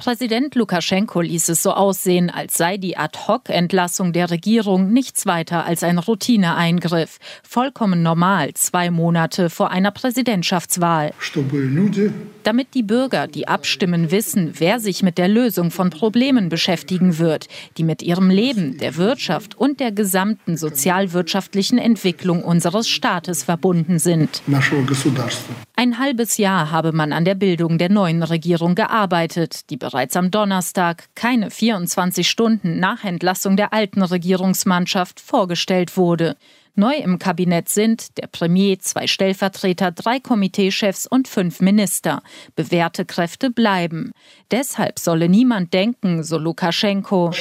Präsident Lukaschenko ließ es so aussehen, als sei die Ad-hoc-Entlassung der Regierung nichts weiter als ein Routineeingriff. Vollkommen normal, 2 Monate vor einer Präsidentschaftswahl. Damit die Bürger, die abstimmen, wissen, wer sich mit der Lösung von Problemen beschäftigen wird, die mit ihrem Leben, der Wirtschaft und der gesamten sozialwirtschaftlichen Entwicklung unseres Staates verbunden sind. Ein halbes Jahr habe man an der Bildung der neuen Regierung gearbeitet, die bereits am Donnerstag, keine 24 Stunden nach Entlassung der alten Regierungsmannschaft, vorgestellt wurde. Neu im Kabinett sind der Premier, 2 Stellvertreter, 3 Komiteechefs und 5 Minister. Bewährte Kräfte bleiben. Deshalb solle niemand denken, so Lukaschenko,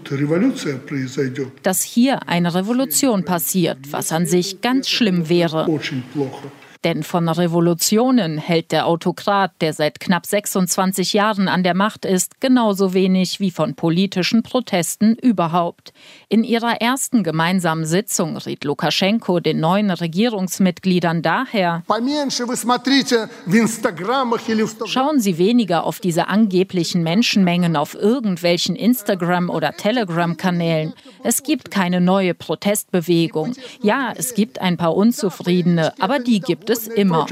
dass hier eine Revolution passiert, was an sich ganz schlimm wäre. Denn von Revolutionen hält der Autokrat, der seit knapp 26 Jahren an der Macht ist, genauso wenig wie von politischen Protesten überhaupt. In ihrer ersten gemeinsamen Sitzung riet Lukaschenko den neuen Regierungsmitgliedern daher: Schauen Sie weniger auf diese angeblichen Menschenmengen auf irgendwelchen Instagram- oder Telegram-Kanälen. Es gibt keine neue Protestbewegung. Ja, es gibt ein paar Unzufriedene, aber die gibt es immer.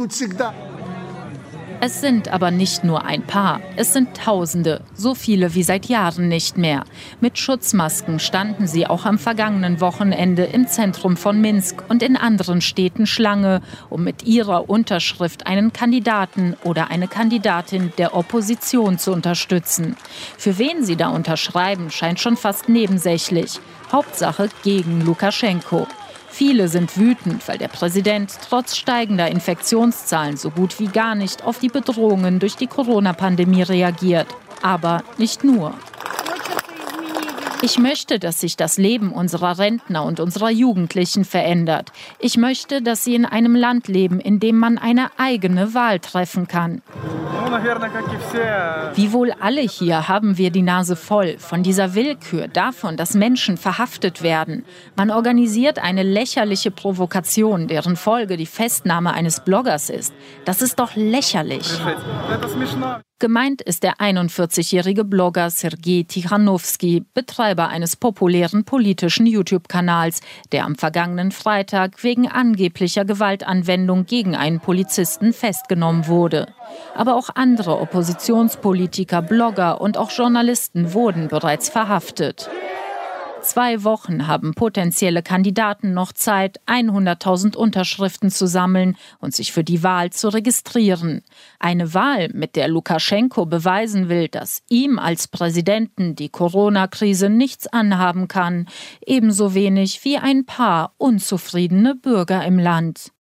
Es sind aber nicht nur ein paar, es sind Tausende, so viele wie seit Jahren nicht mehr. Mit Schutzmasken standen sie auch am vergangenen Wochenende im Zentrum von Minsk und in anderen Städten Schlange, um mit ihrer Unterschrift einen Kandidaten oder eine Kandidatin der Opposition zu unterstützen. Für wen sie da unterschreiben, scheint schon fast nebensächlich. Hauptsache gegen Lukaschenko. Viele sind wütend, weil der Präsident trotz steigender Infektionszahlen so gut wie gar nicht auf die Bedrohungen durch die Corona-Pandemie reagiert. Aber nicht nur. Ich möchte, dass sich das Leben unserer Rentner und unserer Jugendlichen verändert. Ich möchte, dass sie in einem Land leben, in dem man eine eigene Wahl treffen kann. Wie wohl alle hier haben wir die Nase voll von dieser Willkür, davon, dass Menschen verhaftet werden. Man organisiert eine lächerliche Provokation, deren Folge die Festnahme eines Bloggers ist. Das ist doch lächerlich. Gemeint ist der 41-jährige Blogger Sergei Tichanowski, Betreiber eines populären politischen YouTube-Kanals, der am vergangenen Freitag wegen angeblicher Gewaltanwendung gegen einen Polizisten festgenommen wurde. Aber auch andere Oppositionspolitiker, Blogger und auch Journalisten wurden bereits verhaftet. 2 Wochen haben potenzielle Kandidaten noch Zeit, 100.000 Unterschriften zu sammeln und sich für die Wahl zu registrieren. Eine Wahl, mit der Lukaschenko beweisen will, dass ihm als Präsidenten die Corona-Krise nichts anhaben kann, ebenso wenig wie ein paar unzufriedene Bürger im Land.